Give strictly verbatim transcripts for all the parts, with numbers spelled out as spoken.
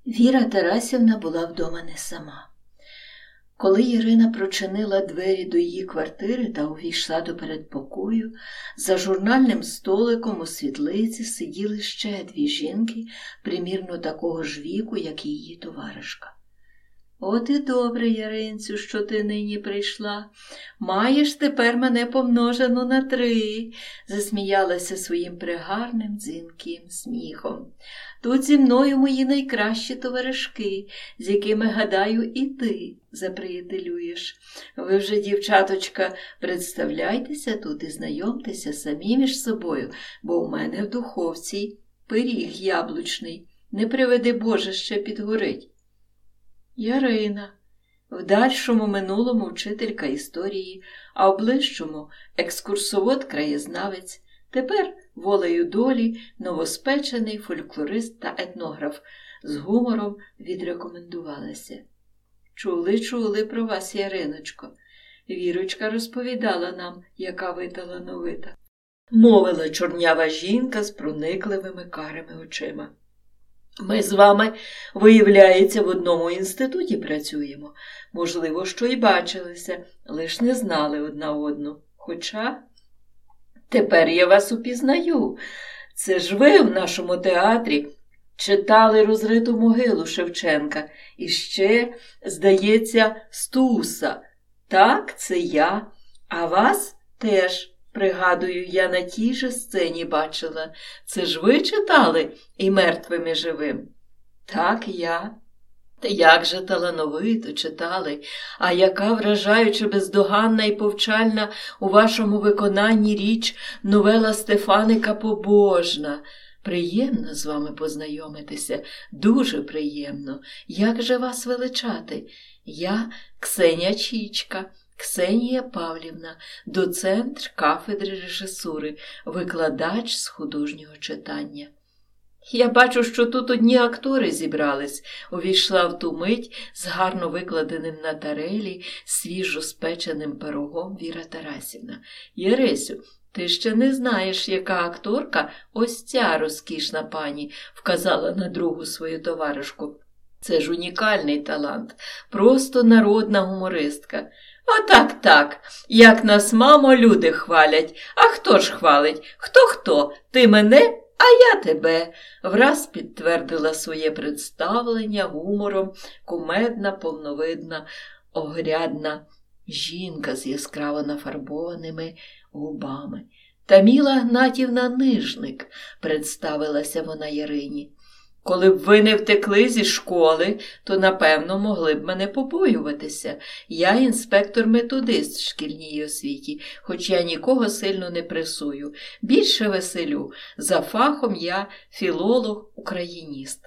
Віра Тарасівна була вдома не сама. Коли Ірина прочинила двері до її квартири та увійшла до передпокою, за журнальним столиком у світлиці сиділи ще дві жінки, примірно такого ж віку, як і її товаришка. «От і добре, Яринцю, що ти нині прийшла. Маєш тепер мене помножену на три», – засміялася своїм пригарним дзвінким сміхом. «Тут зі мною мої найкращі товаришки, з якими, гадаю, і ти заприятелюєш. Ви вже, дівчаточка, представляйтеся тут і знайомтеся самі між собою, бо у мене в духовці пиріг яблучний, не приведи Боже, ще підгорить». Ярина, в дальшому минулому вчителька історії, а в ближчому екскурсовод-краєзнавець, тепер волею долі новоспечений фольклорист та етнограф, з гумором відрекомендувалася. «Чули, чули про вас, Яриночко. Вірочка розповідала нам, яка ви талановита», – мовила чорнява жінка з проникливими карими очима. «Ми з вами, виявляється, в одному інституті працюємо. Можливо, що й бачилися, лиш не знали одна одну. Хоча тепер я вас упізнаю. Це ж ви в нашому театрі читали «Розриту могилу» Шевченка. І ще, здається, Стуса. Так, це я. А вас теж, пригадую, я на тій же сцені бачила. Це ж ви читали «І мертвим, і живим»? Так, я. Та як же талановито читали, а яка вражаюча, бездоганна і повчальна у вашому виконанні річ новела Стефаника «Побожна». Приємно з вами познайомитися, дуже приємно. Як же вас величати? Я Ксенія Чічка, Ксенія Павлівна, доцент кафедри режисури, викладач з художнього читання. «Я бачу, що тут одні актори зібрались», – увійшла в ту мить з гарно викладеним на тарелі свіжо спеченим пирогом Віра Тарасівна. «Єресю, ти ще не знаєш, яка акторка ось ця розкішна пані», – вказала на другу свою товаришку. «Це ж унікальний талант, просто народна гумористка». «А так, так, як нас, мамо, люди хвалять. А хто ж хвалить? Хто-хто? Ти мене? А я тебе», – враз підтвердила своє представлення гумором кумедна, повновидна, огрядна жінка з яскраво нафарбованими губами. «Таміла Гнатівна Нижник», – представилася вона Ярині. «Коли б ви не втекли зі школи, то, напевно, могли б мене побоюватися. Я інспектор-методист в шкільній освіті, хоч я нікого сильно не пресую. Більше веселю. За фахом я філолог-україніст».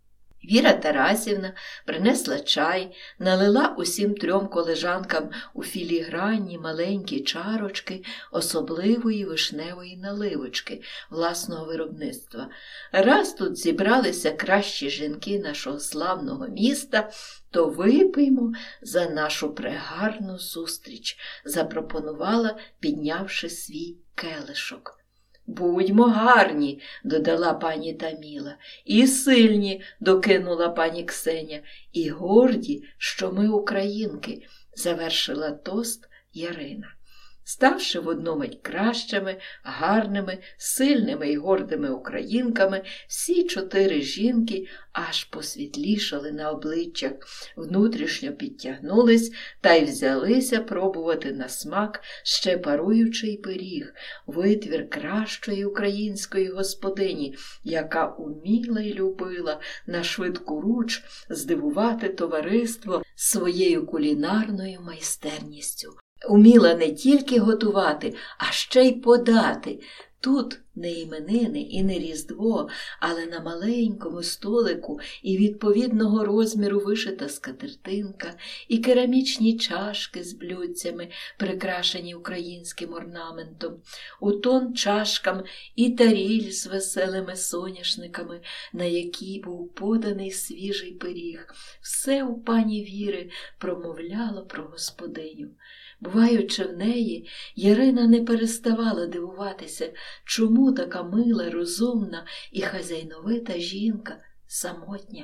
Віра Тарасівна принесла чай, налила усім трьом колежанкам у філігранні маленькі чарочки особливої вишневої наливочки власного виробництва. Раз тут зібралися кращі жінки нашого славного міста, то випиймо за нашу прегарну зустріч, запропонувала, піднявши свій келишок. «Будьмо гарні», – додала пані Таміла, «і сильні», – докинула пані Ксеня, «і горді, що ми українки», – завершила тост Ярина. Ставши в одну мить кращими, гарними, сильними і гордими українками, всі чотири жінки аж посвітлішали на обличчях, внутрішньо підтягнулись та й взялися пробувати на смак ще паруючий пиріг, витвір кращої української господині, яка уміла й любила на швидку руч здивувати товариство своєю кулінарною майстерністю. Уміла не тільки готувати, а ще й подати. Тут не іменини і не Різдво, але на маленькому столику і відповідного розміру вишита скатертинка, і керамічні чашки з блюдцями, прикрашені українським орнаментом, у тон чашкам і таріль з веселими соняшниками, на якій був поданий свіжий пиріг. Все у пані Віри промовляло про господиню. Буваючи в неї, Ярина не переставала дивуватися, чому така мила, розумна і хазяйновита жінка самотня.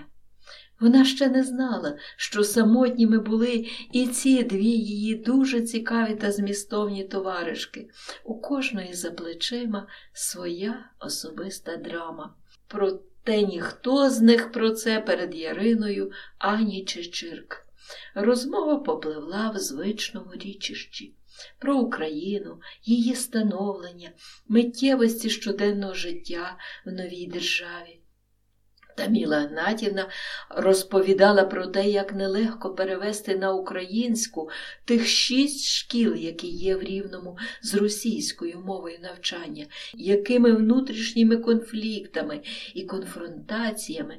Вона ще не знала, що самотніми були і ці дві її дуже цікаві та змістовні товаришки. У кожної за плечима своя особиста драма. Проте ніхто з них про це перед Яриною ані чичирк. Розмова попливла в звичному річищі. Про Україну, її становлення, миттєвості щоденного життя в новій державі. Таміла Гнатівна розповідала про те, як нелегко перевести на українську тих шість шкіл, які є в Рівному з російською мовою навчання, якими внутрішніми конфліктами і конфронтаціями,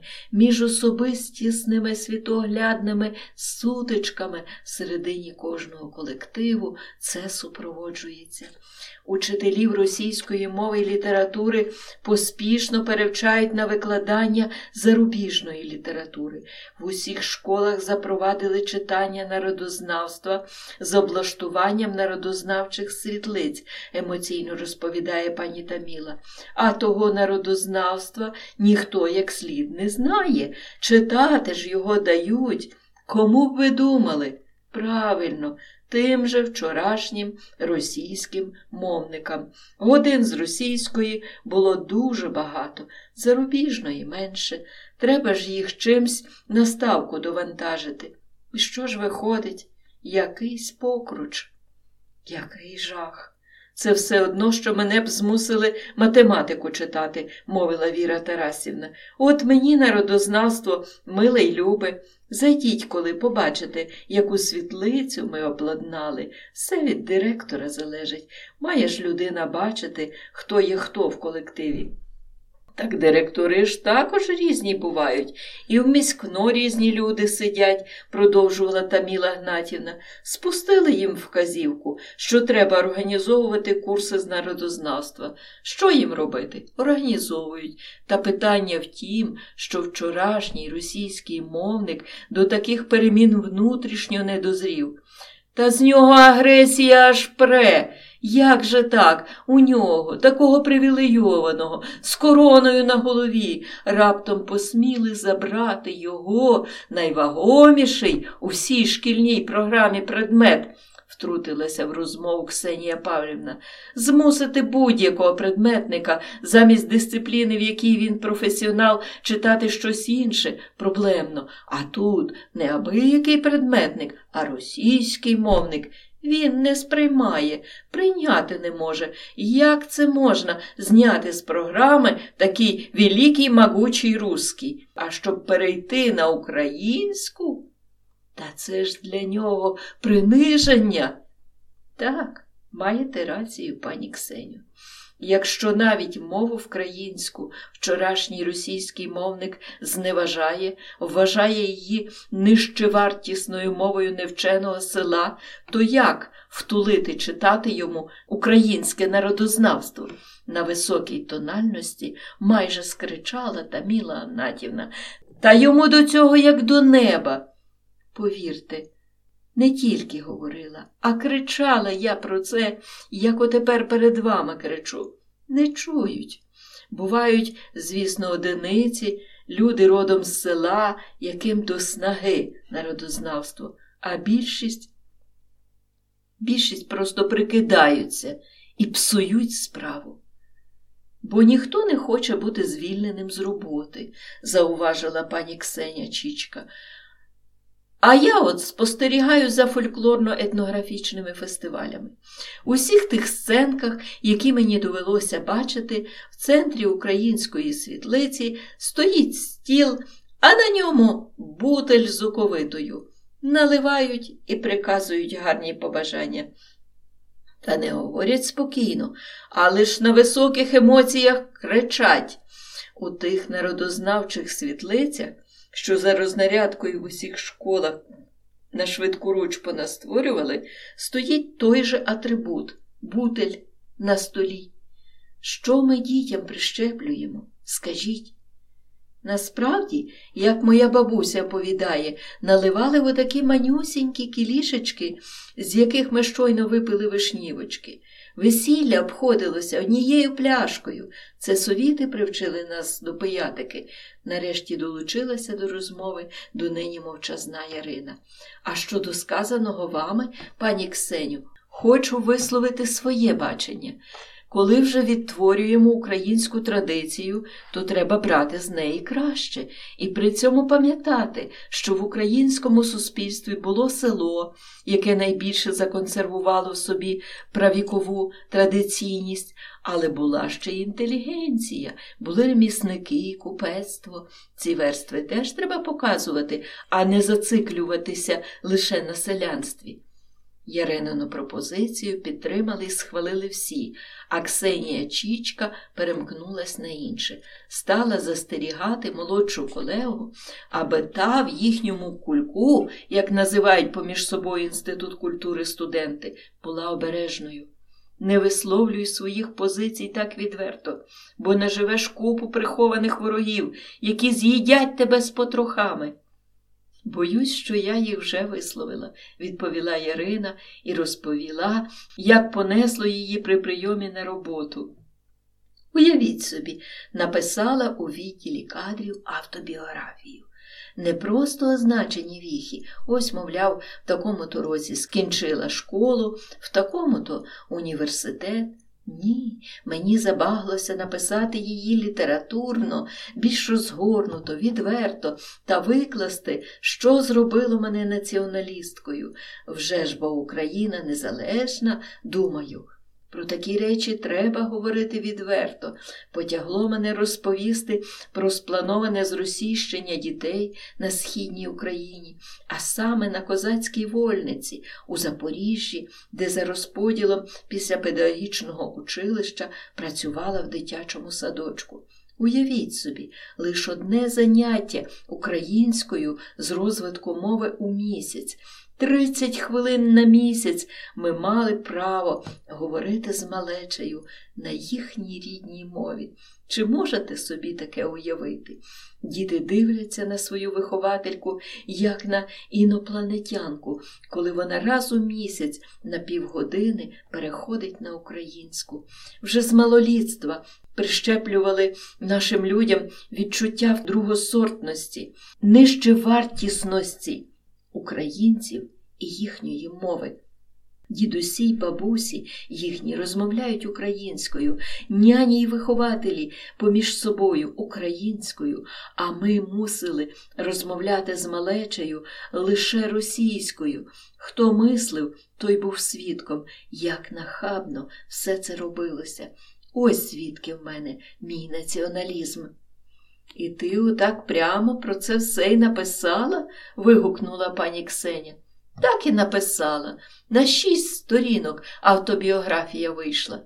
міжособистісними світоглядними сутичками всередині кожного колективу це супроводжується. Учителів російської мови і літератури поспішно перевчають на викладання зарубіжної літератури. В усіх школах запровадили читання народознавства з облаштуванням народознавчих світлиць, емоційно розповідає пані Таміла. А того народознавства ніхто як слід не знає. Читати ж його дають. Кому б ви думали? Правильно, тим же вчорашнім російським мовникам. Годин з російської було дуже багато, зарубіжної менше. Треба ж їх чимсь на ставку довантажити. І що ж виходить? Якийсь покруч. Який жах. Це все одно, що мене б змусили математику читати, мовила Віра Тарасівна. От мені народознавство миле й любе. Зайдіть, коли побачите, яку світлицю ми обладнали. Все від директора залежить. Має ж людина бачити, хто є хто в колективі. Так директори ж також різні бувають. І в міськно різні люди сидять, продовжувала Таміла Гнатівна. Спустили їм вказівку, що треба організовувати курси з народознавства. Що їм робити? Організовують. Та питання в тім, що вчорашній російський мовник до таких перемін внутрішньо не дозрів. Та з нього агресія аж пре. Як же так? У нього, такого привілейованого, з короною на голові, раптом посміли забрати його найвагоміший у всій шкільній програмі предмет, втрутилася в розмову Ксенія Павлівна. Змусити будь-якого предметника замість дисципліни, в якій він професіонал, читати щось інше проблемно. А тут не абиякий предметник, а російський мовник. Він не сприймає, прийняти не може. Як це можна зняти з програми такий великий могучий русський? А щоб перейти на українську? Та це ж для нього приниження. Так, маєте рацію, пані Ксеню. Якщо навіть мову українську вчорашній російський мовник зневажає, вважає її нижчевартісною мовою невченого села, то як втулити читати йому українське народознавство? На високій тональності майже скричала Таміла Гнатівна. Та йому до цього як до неба. Повірте, не тільки говорила, а кричала я про це, як отепер перед вами кричу. Не чують. Бувають, звісно, одиниці, люди родом з села, яким до снаги народознавство, а більшість, більшість просто прикидаються і псують справу. Бо ніхто не хоче бути звільненим з роботи, зауважила пані Ксеня Чічка. А я от спостерігаю за фольклорно-етнографічними фестивалями. У всіх тих сценках, які мені довелося бачити, в центрі української світлиці стоїть стіл, а на ньому бутель з оковитою. Наливають і приказують гарні побажання. Та не говорять спокійно, а лиш на високих емоціях кричать. У тих народознавчих світлицях, що за рознарядкою в усіх школах на швидкуруч понастворювали, стоїть той же атрибут – бутель на столі. Що ми дітям прищеплюємо? Скажіть. Насправді, як моя бабуся оповідає, наливали в такі манюсінькі кілішечки, з яких ми щойно випили вишнівочки. Весілля обходилося однією пляшкою. Це совіти привчили нас до пиятики. Нарешті долучилася до розмови донині мовчазна Ярина. А щодо сказаного вами, пані Ксеню, хочу висловити своє бачення. Коли вже відтворюємо українську традицію, то треба брати з неї краще. І при цьому пам'ятати, що в українському суспільстві було село, яке найбільше законсервувало в собі правікову традиційність, але була ще й інтелігенція, були ремісники, купецтво. Ці верстви теж треба показувати, а не зациклюватися лише на селянстві. Яринину пропозицію підтримали і схвалили всі, а Ксенія Чічка перемкнулась на інше. Стала застерігати молодшу колегу, аби та в їхньому кульку, як називають поміж собою Інститут культури студенти, була обережною. Не висловлюй своїх позицій так відверто, бо наживеш купу прихованих ворогів, які з'їдять тебе з потрохами. «Боюсь, що я їх вже висловила», – відповіла Ярина і розповіла, як понесло її при прийомі на роботу. Уявіть собі, написала у відділі кадрів автобіографію. Не просто означені віхи, ось, мовляв, в такому-то році скінчила школу, в такому-то університет. Ні, мені забаглося написати її літературно, більш розгорнуто, відверто та викласти, що зробило мене націоналісткою. Вже ж бо Україна незалежна, думаю. Про такі речі треба говорити відверто. Потягло мене розповісти про сплановане зросійщення дітей на Східній Україні, а саме на козацькій вольниці у Запоріжжі, де за розподілом після педагогічного училища працювала в дитячому садочку. Уявіть собі, лише одне заняття українською з розвитку мови у місяць. Тридцять хвилин на місяць ми мали право говорити з малечею на їхній рідній мові. Чи можете собі таке уявити? Діти дивляться на свою виховательку, як на інопланетянку, коли вона раз у місяць на півгодини переходить на українську. Вже з малолітства прищеплювали нашим людям відчуття другосортності, нижчевартісності українців і їхньої мови. Дідусі й бабусі їхні розмовляють українською, няні й вихователі поміж собою українською, а ми мусили розмовляти з малечею лише російською. Хто мислив, той був свідком, як нахабно все це робилося. Ось звідки в мене мій націоналізм. «І ти отак прямо про це все й написала?» – вигукнула пані Ксеня. «Так і написала. На шість сторінок автобіографія вийшла».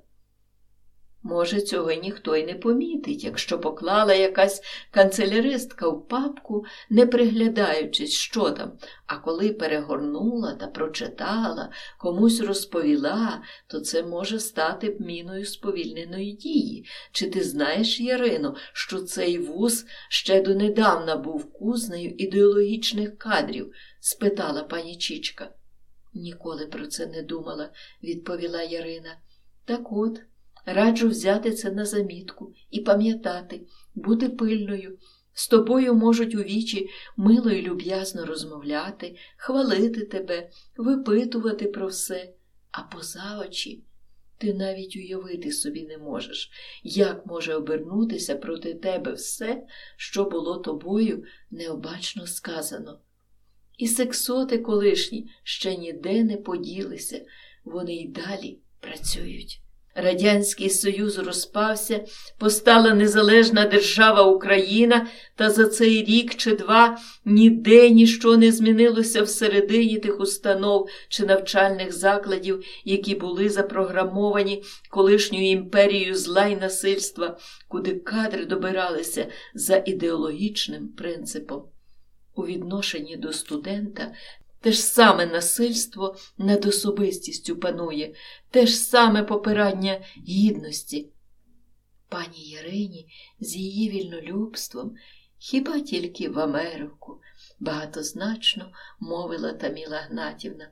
Може, цього ніхто й не помітить, якщо поклала якась канцеляристка в папку, не приглядаючись, що там, а коли перегорнула та прочитала, комусь розповіла, то це може стати міною сповільненої дії. Чи ти знаєш, Ярино, що цей вуз ще донедавна був кузнею ідеологічних кадрів? – спитала пані Чічка. «Ніколи про це не думала», – відповіла Ярина. «Так от, раджу взяти це на замітку і пам'ятати, бути пильною. З тобою можуть у вічі мило і люб'язно розмовляти, хвалити тебе, випитувати про все. А поза очі ти навіть уявити собі не можеш, як може обернутися проти тебе все, що було тобою необачно сказано. І сексоти колишні ще ніде не поділися, вони й далі працюють». Радянський Союз розпався, постала незалежна держава Україна, та за цей рік чи два ніде ніщо не змінилося всередині тих установ чи навчальних закладів, які були запрограмовані колишньою імперією зла й насильства, куди кадри добиралися за ідеологічним принципом. У відношенні до студента те ж саме насильство над особистістю панує, те ж саме попирання гідності. Пані Ярині з її вільнолюбством хіба тільки в Америку, багатозначно мовила Таміла Гнатівна.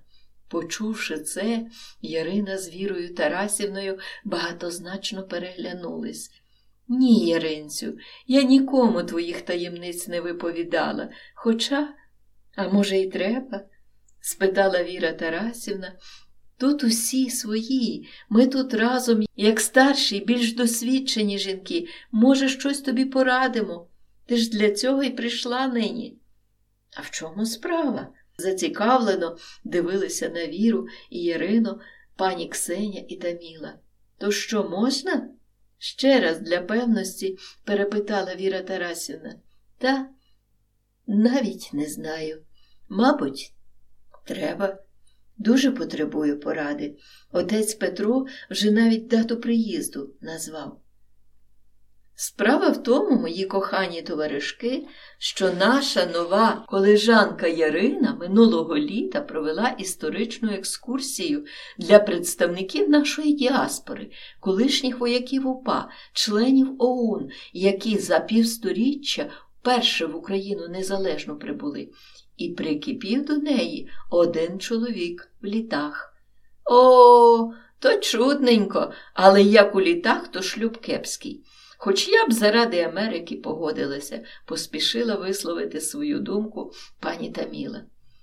Почувши це, Ярина з Вірою Тарасівною багатозначно переглянулись. «Ні, Яринцю, я нікому твоїх таємниць не виповідала, хоча, а може й треба?» – спитала Віра Тарасівна. «Тут усі свої, ми тут разом, як старші, більш досвідчені жінки, може, щось тобі порадимо. Ти ж для цього й прийшла нині». «А в чому справа?» – зацікавлено дивилися на Віру і Ярину пані Ксеня і Таміла. «То що, можна?» – ще раз для певності перепитала Віра Тарасівна. «Та навіть не знаю. Мабуть, треба. Дуже потребую поради. Отець Петро вже навіть дату приїзду назвав». Справа в тому, мої кохані товаришки, що наша нова колежанка Ярина минулого літа провела історичну екскурсію для представників нашої діаспори, колишніх вояків УПА, членів ОУН, які за півсторіччя вперше в Україну незалежно прибули. І прикипів до неї один чоловік в літах. О, то чудненько, але як у літах, то шлюб кепський. Хоч я б заради Америки погодилася, поспішила висловити свою думку пані Таміла.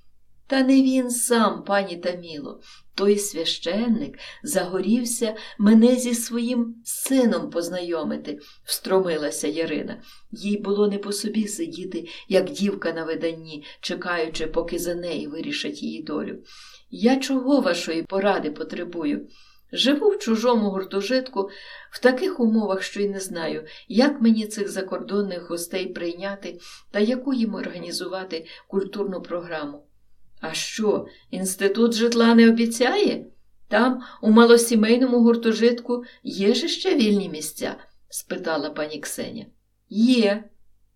Та не він сам, пані Таміло. Той священник загорівся мене зі своїм сином познайомити, встромилася Ярина. Їй було не по собі сидіти, як дівка на виданні, чекаючи, поки за неї вирішать її долю. Я чого вашої поради потребую? Живу в чужому гуртожитку в таких умовах, що й не знаю, як мені цих закордонних гостей прийняти та яку їм організувати культурну програму. А що, інститут житла не обіцяє? Там, у малосімейному гуртожитку, є ж ще вільні місця? Спитала пані Ксеня. Є.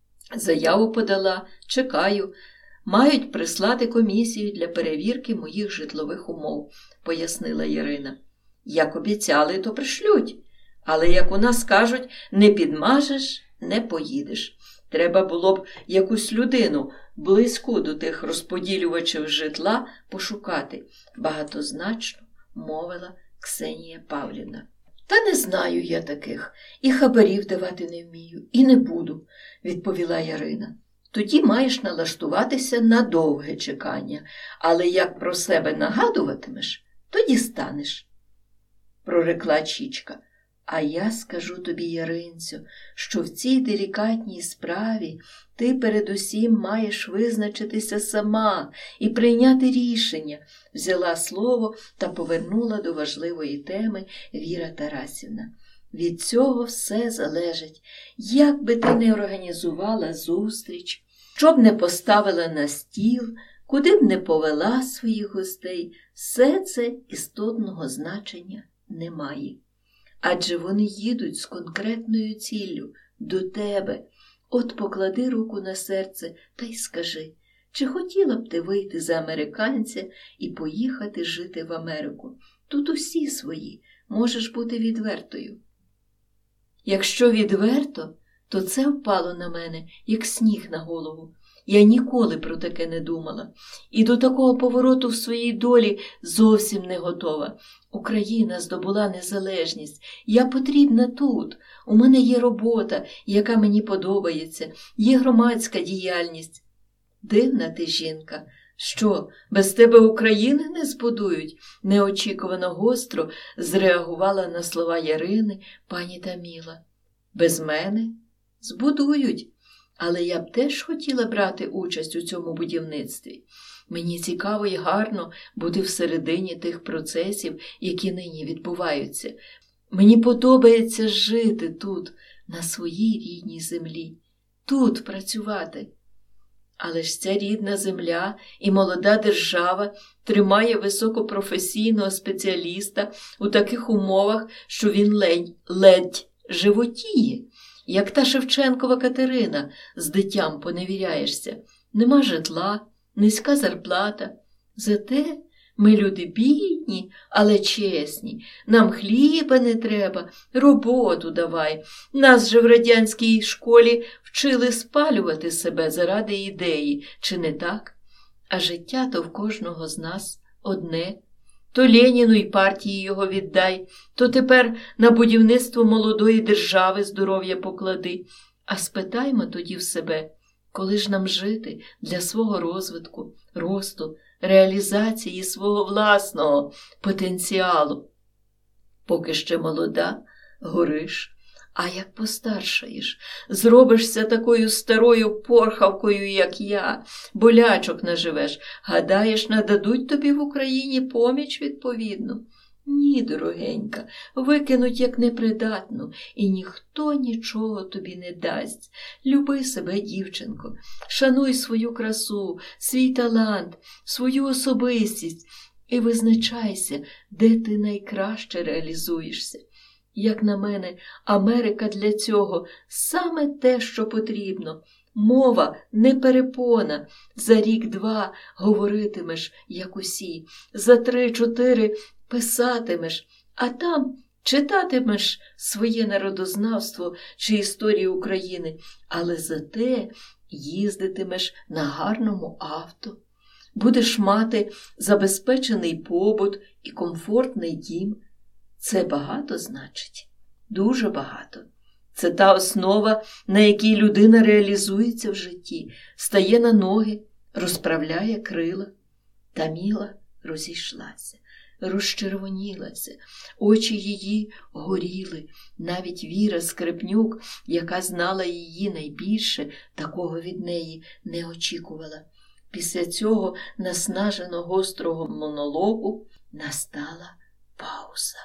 Заяву подала, чекаю. Мають прислати комісію для перевірки моїх житлових умов, пояснила Ярина. Як обіцяли, то пришлють. Але, як у нас кажуть, не підмажеш, не поїдеш. Треба було б якусь людину близьку до тих розподілювачів житла пошукати, багатозначно мовила Ксенія Павлівна. Та не знаю я таких, і хабарів давати не вмію, і не буду, відповіла Ярина. Тоді маєш налаштуватися на довге чекання, але як про себе нагадуватимеш, тоді станеш, прорекла Чічка. А я скажу тобі, Яринцю, що в цій делікатній справі ти передусім маєш визначитися сама і прийняти рішення, взяла слово та повернула до важливої теми Віра Тарасівна. Від цього все залежить. Як би ти не організувала зустріч, що б не поставила на стіл, куди б не повела своїх гостей, все це істотного значення не має. Адже вони їдуть з конкретною ціллю до тебе. От поклади руку на серце та й скажи, чи хотіла б ти вийти за американця і поїхати жити в Америку? Тут усі свої, можеш бути відвертою. Якщо відверто, то це впало на мене, як сніг на голову. Я ніколи про таке не думала. І до такого повороту в своїй долі зовсім не готова. Україна здобула незалежність. Я потрібна тут. У мене є робота, яка мені подобається. Є громадська діяльність. Дивна ти жінка. Що, без тебе України не збудують? Неочікувано гостро зреагувала на слова Ярини пані Таміла. Без мене? Збудують. Але я б теж хотіла брати участь у цьому будівництві. Мені цікаво і гарно бути всередині тих процесів, які нині відбуваються. Мені подобається жити тут, на своїй рідній землі, тут працювати. Але ж ця рідна земля і молода держава тримає високопрофесійного спеціаліста у таких умовах, що він ледь, ледь животіє. Як та Шевченкова Катерина, з дитям поневіряєшся. Нема житла, низька зарплата. Зате ми люди бідні, але чесні. Нам хліба не треба, роботу давай. Нас же в радянській школі вчили спалювати себе заради ідеї, чи не так? А життя то в кожного з нас одне. То Леніну й партії його віддай, то тепер на будівництво молодої держави здоров'я поклади. А спитаймо тоді в себе, коли ж нам жити для свого розвитку, росту, реалізації свого власного потенціалу. Поки ще молода, гориш, а як постаршаєш, зробишся такою старою порхавкою, як я, болячок наживеш, гадаєш, нададуть тобі в Україні поміч відповідну? Ні, дорогенька, викинуть як непридатну, і ніхто нічого тобі не дасть. Люби себе, дівчинко, шануй свою красу, свій талант, свою особистість і визначайся, де ти найкраще реалізуєшся. Як на мене, Америка для цього саме те, що потрібно. Мова не перепона. За рік-два говоритимеш, як усі, за три-чотири писатимеш, а там читатимеш своє народознавство чи історію України, але зате їздитимеш на гарному авто. Будеш мати забезпечений побут і комфортний дім. Це багато значить, дуже багато. Це та основа, на якій людина реалізується в житті, стає на ноги, розправляє крила. Таміла розійшлася, розчервонілася, очі її горіли. Навіть Віра Скрипнюк, яка знала її найбільше, такого від неї не очікувала. Після цього наснажено гострого монологу настала пауза.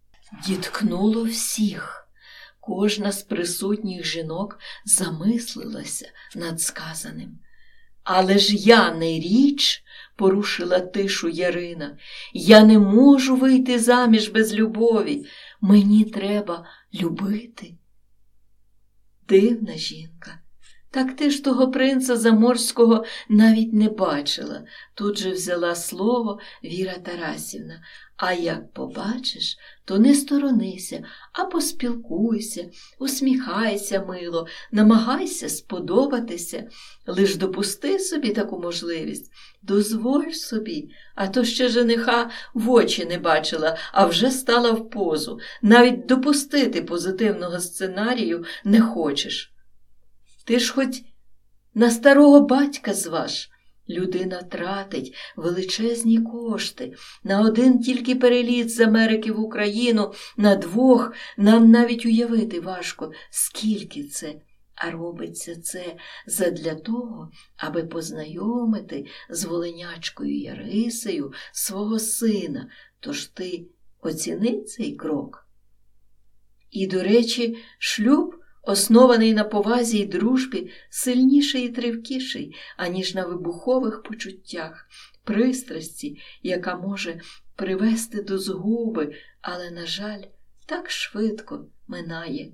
Діткнуло всіх. Кожна з присутніх жінок замислилася над сказаним. «Але ж я не річ», – порушила тишу Ярина. «Я не можу вийти заміж без любові. Мені треба любити». Дивна жінка. Так ти ж того принца Заморського навіть не бачила. Тут же взяла слово Віра Тарасівна. А як побачиш, то не сторонися, а поспілкуйся, усміхайся мило, намагайся сподобатися. Лиш допусти собі таку можливість, дозволь собі, а то ще жениха в очі не бачила, а вже стала в позу. Навіть допустити позитивного сценарію не хочеш. Ти ж хоч на старого батька зваж. Людина тратить величезні кошти. На один тільки переліт з Америки в Україну, на двох нам навіть уявити важко, скільки це. А робиться це задля того, аби познайомити з волинячкою Ярисею свого сина. Тож ти оціни цей крок. І, до речі, шлюб, оснований на повазі й дружбі, сильніший і тривкіший, аніж на вибухових почуттях, пристрасті, яка може привести до згуби, але, на жаль, так швидко минає.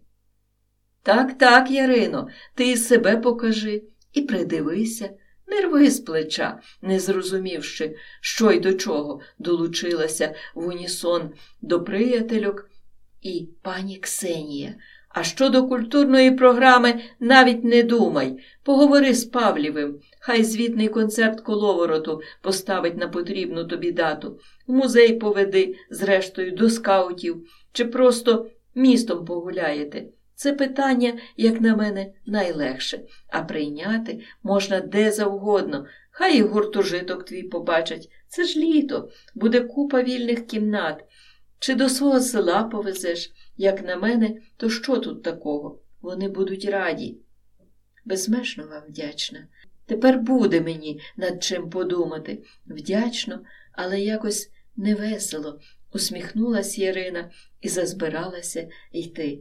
Так, так, Ярино, ти і себе покажи, і придивися, не рви з плеча, не зрозумівши, що й до чого, долучилася в унісон до приятельок і пані Ксенія. А щодо культурної програми навіть не думай. Поговори з Павлівим. Хай звітний концерт коловороту поставить на потрібну тобі дату. В музей поведи, зрештою, до скаутів. Чи просто містом погуляєте. Це питання, як на мене, найлегше. А прийняти можна де завгодно. Хай і гуртожиток твій побачать. Це ж літо. Буде купа вільних кімнат. Чи до свого села повезеш? Як на мене, то що тут такого? Вони будуть раді. Безмежно вам вдячна. Тепер буде мені над чим подумати. Вдячно, але якось невесело. Усміхнулась Ярина і зазбиралася йти.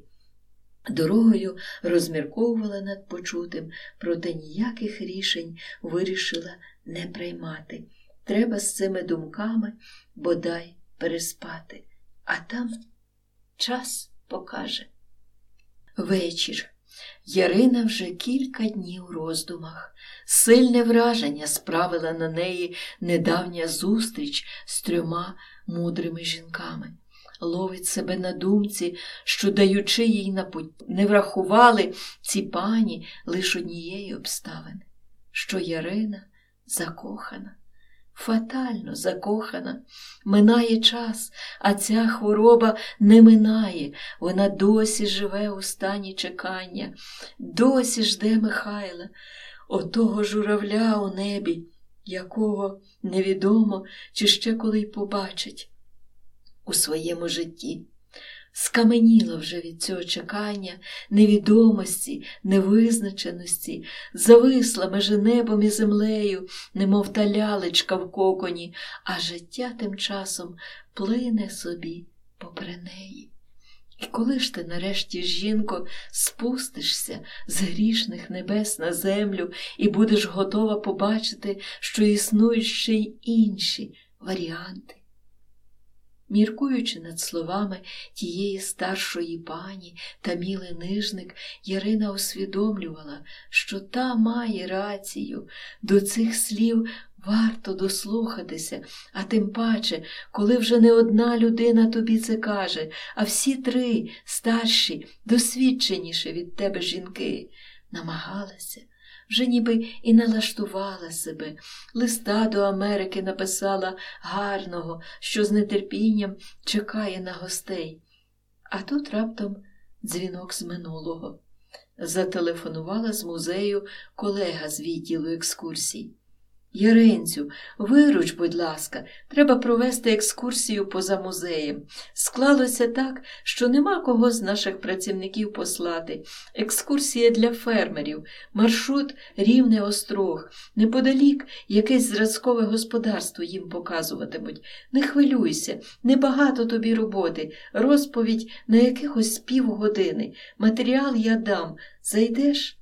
Дорогою розмірковувала над почутим, проте ніяких рішень вирішила не приймати. Треба з цими думками бодай переспати. А там час покаже. Вечір. Ярина вже кілька днів у роздумах. Сильне враження справила на неї недавня зустріч з трьома мудрими жінками. Ловить себе на думці, що, даючи їй на путь, не врахували ці пані лише однієї обставини, що Ярина закохана. фатально закохана. Минає час, а ця хвороба не минає. Вона досі живе у стані чекання, досі жде Михайла, отого журавля у небі, якого невідомо, чи ще коли й побачить у своєму житті. Скаменіла вже від цього чекання, невідомості, невизначеності, зависла межи небом і землею, немов та лялечка в коконі, а життя тим часом плине собі попри неї. І коли ж ти нарешті, жінко, спустишся з грішних небес на землю і будеш готова побачити, що існують ще й інші варіанти? Міркуючи над словами тієї старшої пані Таміли Нижник, Ярина усвідомлювала, що та має рацію. До цих слів варто дослухатися, а тим паче, коли вже не одна людина тобі це каже, а всі три старші, досвідченіші від тебе жінки намагалися. Вже ніби і налаштувала себе. Листа до Америки написала гарного, що з нетерпінням чекає на гостей. А тут раптом дзвінок з минулого. Зателефонувала з музею колега з відділу екскурсій. «Яринцю, вируч, будь ласка, треба провести екскурсію поза музеєм. Склалося так, що нема кого з наших працівників послати. Екскурсія для фермерів, маршрут Рівне-Острог. Неподалік якесь зразкове господарство їм показуватимуть. Не хвилюйся, небагато тобі роботи, розповідь на якихось півгодини. Матеріал я дам. Зайдеш?»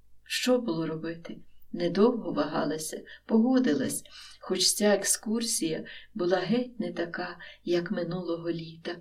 Що було робити? Недовго вагалася, погодилась, хоч ця екскурсія була геть не така, як минулого літа.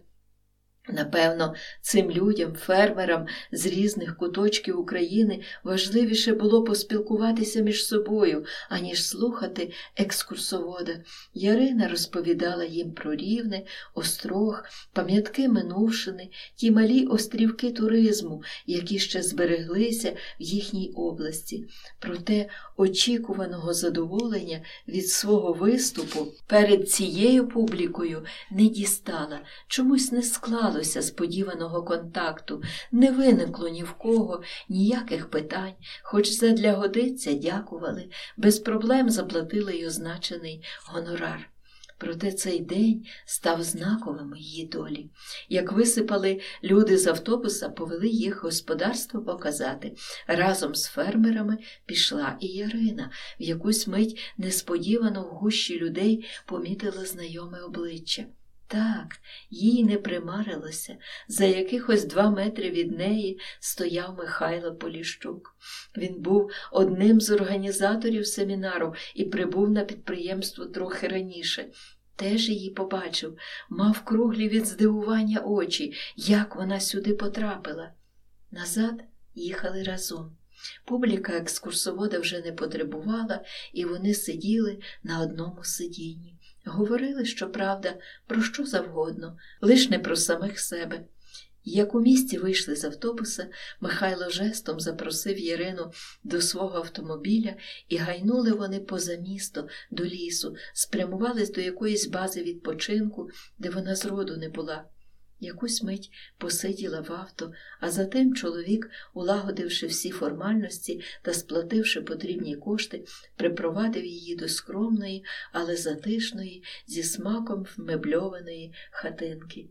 Напевно, цим людям, фермерам з різних куточків України важливіше було поспілкуватися між собою, аніж слухати екскурсовода. Ярина розповідала їм про Рівне, Острог, пам'ятки минувшини, ті малі острівки туризму, які ще збереглися в їхній області. Проте очікуваного задоволення від свого виступу перед цією публікою не дістала, чомусь не склала сподіваного контакту, не виникло ні в кого ніяких питань, хоч задля годиться дякували, без проблем заплатили й означений гонорар. Проте цей день став знаковим у її долі. Як висипали люди з автобуса, повели їх господарство показати. Разом з фермерами пішла і Ярина. В якусь мить несподівано в гущі людей помітила знайоме обличчя. Так, їй не примарилося. За якихось два метри від неї стояв Михайло Поліщук. Він був одним з організаторів семінару і прибув на підприємство трохи раніше. Теж її побачив, мав круглі від здивування очі, як вона сюди потрапила. Назад їхали разом. Публіка екскурсовода вже не потребувала, і вони сиділи на одному сидінні. Говорили, щоправда, про що завгодно, лиш не про самих себе. Як у місті вийшли з автобуса, Михайло жестом запросив Ярину до свого автомобіля, і гайнули вони поза місто, до лісу, спрямувались до якоїсь бази відпочинку, де вона зроду не була. Якусь мить посиділа в авто, а затим чоловік, улагодивши всі формальності та сплативши потрібні кошти, припровадив її до скромної, але затишної, зі смаком вмебльованої хатинки.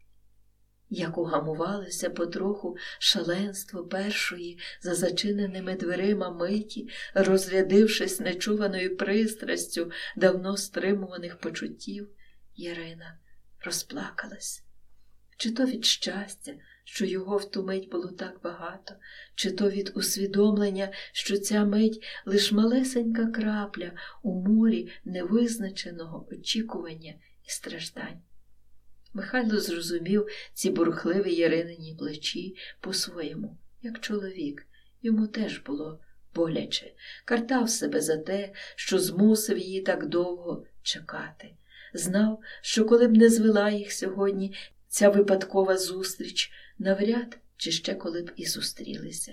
Як угамувалося потроху шаленство першої за зачиненими дверима миті, розрядившись нечуваною пристрастю давно стримуваних почуттів, Ярина розплакалась. Чи то від щастя, що його в ту мить було так багато, чи то від усвідомлення, що ця мить – лиш малесенька крапля у морі невизначеного очікування і страждань. Михайло зрозумів ці бурхливі Яринині плечі по-своєму, як чоловік. Йому теж було боляче. Картав себе за те, що змусив її так довго чекати. Знав, що коли б не звела їх сьогодні ця випадкова зустріч, навряд чи ще коли б і зустрілися.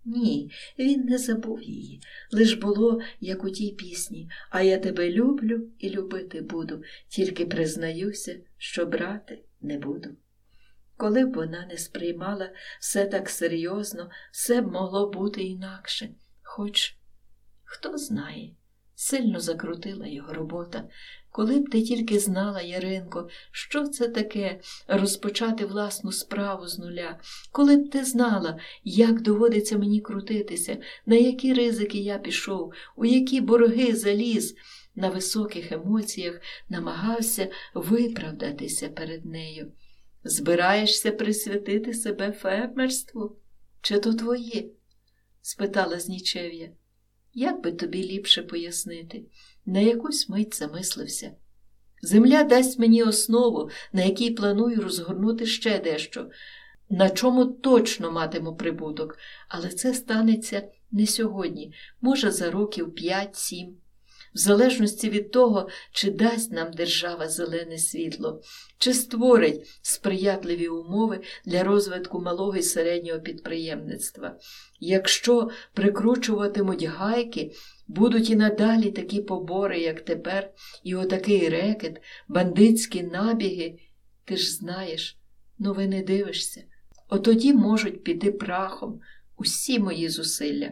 Ні, він не забув її. Лиш було, як у тій пісні: «А я тебе люблю і любити буду, тільки признаюся, що брати не буду». Коли б вона не сприймала все так серйозно, все б могло бути інакше. Хоч, хто знає, сильно закрутила його робота. Коли б ти тільки знала, Яринко, що це таке розпочати власну справу з нуля, коли б ти знала, як доводиться мені крутитися, на які ризики я пішов, у які борги заліз, на високих емоціях намагався виправдатися перед нею. «Збираєшся присвятити себе фермерству? Чи то твоє?» – спитала з нічев'я. Як би тобі ліпше пояснити? На якусь мить замислився. Земля дасть мені основу, на якій планую розгорнути ще дещо, на чому точно матиму прибуток, але це станеться не сьогодні, може за років п'ять-сім. В залежності від того, чи дасть нам держава зелене світло, чи створить сприятливі умови для розвитку малого і середнього підприємництва. Якщо прикручуватимуть гайки, будуть і надалі такі побори, як тепер, і отакий рекет, бандитські набіги, ти ж знаєш, ну ви не дивишся, отоді можуть піти прахом усі мої зусилля.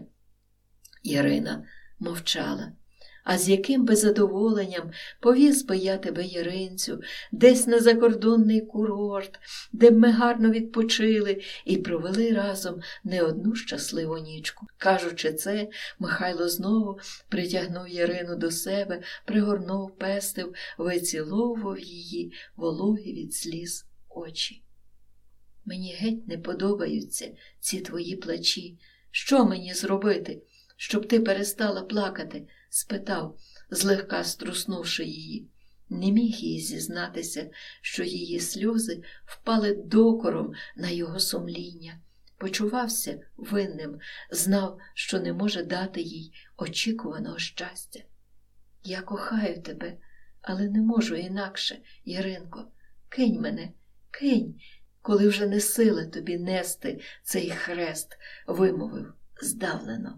Ярина мовчала. А з яким би задоволенням повіз би я тебе, Яринцю, десь на закордонний курорт, де б ми гарно відпочили і провели разом не одну щасливу нічку. Кажучи це, Михайло знову притягнув Ярину до себе, пригорнув, пестив, виціловував її вологі від сліз очі. «Мені геть не подобаються ці твої плачі. Що мені зробити, щоб ти перестала плакати?» – спитав, злегка струснувши її. Не міг їй зізнатися, що її сльози впали докором на його сумління. Почувався винним, знав, що не може дати їй очікуваного щастя. «Я кохаю тебе, але не можу інакше, Яринко. Кинь мене, кинь, коли вже не сила тобі нести цей хрест», – вимовив здавлено.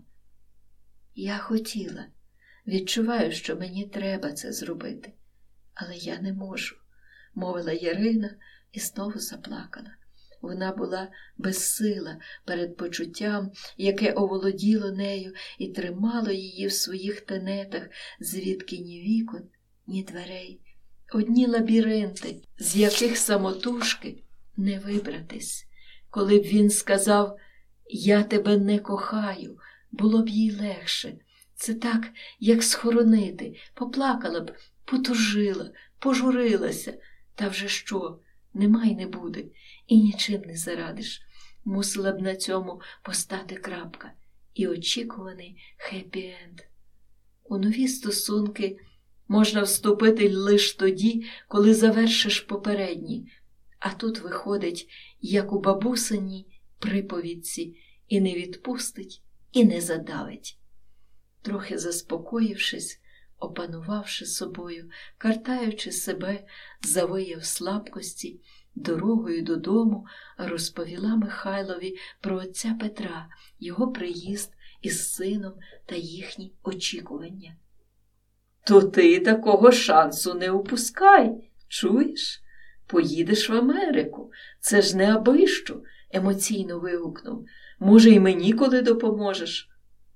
«Я хотіла. Відчуваю, що мені треба це зробити, але я не можу», – мовила Ярина і знову заплакала. Вона була безсила перед почуттям, яке оволоділо нею і тримало її в своїх тенетах, звідки ні вікон, ні дверей. Одні лабіринти, з яких самотужки не вибратись. Коли б він сказав «Я тебе не кохаю», було б їй легше. Це так, як схоронити. Поплакала б, потужила, пожурилася. Та вже що? Нема й не буде. І нічим не зарадиш. Мусила б на цьому постати крапка. І очікуваний хеппі-енд. У нові стосунки можна вступити лише тоді, коли завершиш попередні. А тут виходить, як у бабусиній приповідці, і не відпустить, і не задавить. Трохи заспокоївшись, опанувавши собою, картаючи себе за вияв слабкості, дорогою додому розповіла Михайлові про отця Петра, його приїзд із сином та їхні очікування. «То ти такого шансу не упускай, чуєш? Поїдеш в Америку, це ж не абищо», – емоційно вигукнув. «Може, і мені коли допоможеш?»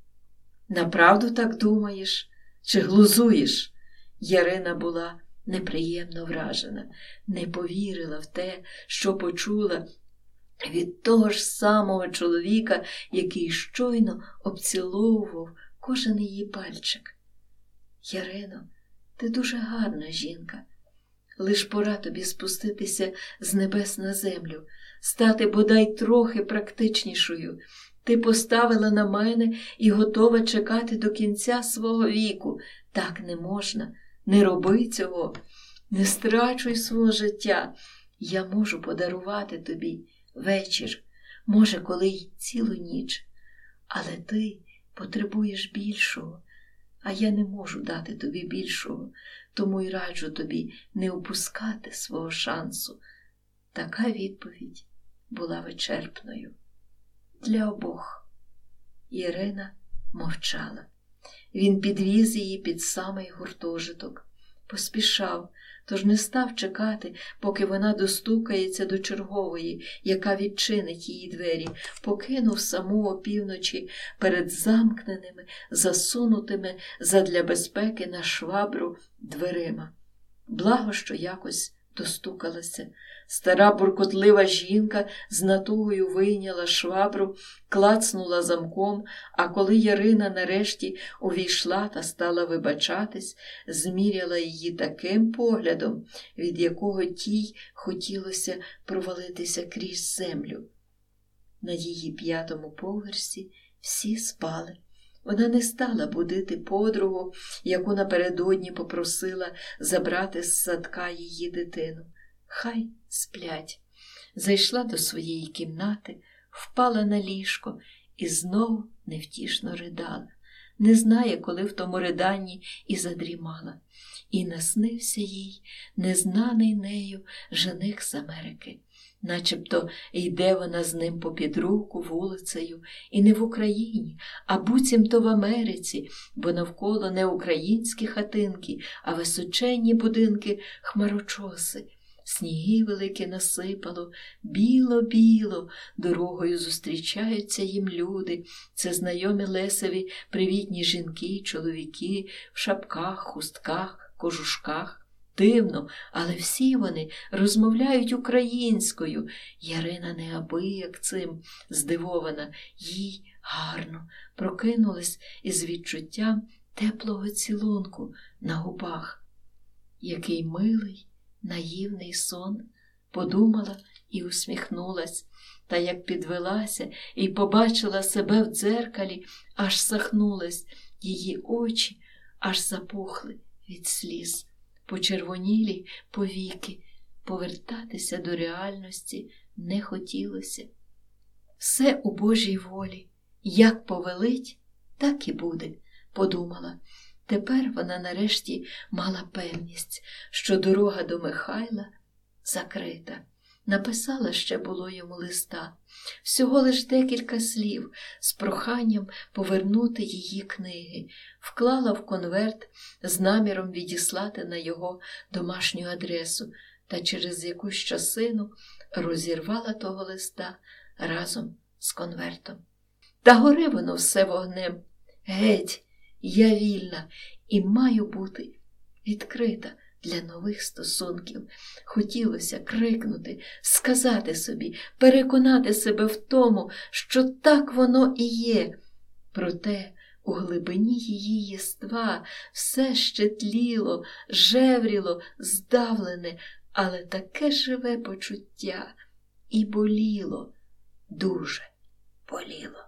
«Направду так думаєш? Чи глузуєш?» Ярина була неприємно вражена, не повірила в те, що почула від того ж самого чоловіка, який щойно обціловував кожен її пальчик. «Ярино, ти дуже гарна жінка. Лиш пора тобі спуститися з небес на землю, стати бодай трохи практичнішою. Ти поставила на мене і готова чекати до кінця свого віку. Так не можна. Не роби цього. Не страчуй свого життя. Я можу подарувати тобі вечір, може, коли й цілу ніч. Але ти потребуєш більшого, а я не можу дати тобі більшого, тому й раджу тобі не упускати свого шансу». Така відповідь була вичерпною для обох. Ірина мовчала. Він підвіз її під самий гуртожиток. Поспішав, тож не став чекати, поки вона достукається до чергової, яка відчинить її двері, покинув саму опівночі перед замкненими, засунутими задля безпеки на швабру дверима. Благо, що якось достукалася. Стара буркотлива жінка з натугою вийняла швабру, клацнула замком, а коли Ярина нарешті увійшла та стала вибачатись, зміряла її таким поглядом, від якого тій хотілося провалитися крізь землю. На її п'ятому поверсі всі спали. Вона не стала будити подругу, яку напередодні попросила забрати з садка її дитину. Хай сплять. Зайшла до своєї кімнати, впала на ліжко і знову невтішно ридала. Не знає, коли в тому риданні і задрімала. І наснився їй незнаний нею жених з Америки. Начебто йде вона з ним попід руку вулицею, і не в Україні, а буцімто в Америці, бо навколо не українські хатинки, а височенні будинки хмарочоси. Сніги великі насипало, біло-біло, дорогою зустрічаються їм люди. Це знайомі Лесеві привітні жінки й чоловіки в шапках, хустках, кожушках. Дивно, але всі вони розмовляють українською. Ярина неабияк цим здивована. Їй гарно прокинулась із відчуттям теплого цілунку на губах. Який милий, наївний сон, подумала і усміхнулась. Та як підвелася і побачила себе в дзеркалі, аж сахнулась. Її очі аж запухли від сліз. Почервонілі повіки, повертатися до реальності не хотілося. Все у Божій волі, як повелить, так і буде, подумала. Тепер вона нарешті мала певність, що дорога до Михайла закрита. Написала ще було йому листа, всього лиш декілька слів з проханням повернути її книги, вклала в конверт з наміром відіслати на його домашню адресу, та через якусь часину розірвала того листа разом з конвертом. Та гори воно все вогнем. Геть, я вільна і маю бути відкрита для нових стосунків. Хотілося крикнути, сказати собі, переконати себе в тому, що так воно і є. Проте у глибині її єства все ще тліло, жевріло, здавлене, але таке живе почуття. І боліло, дуже боліло.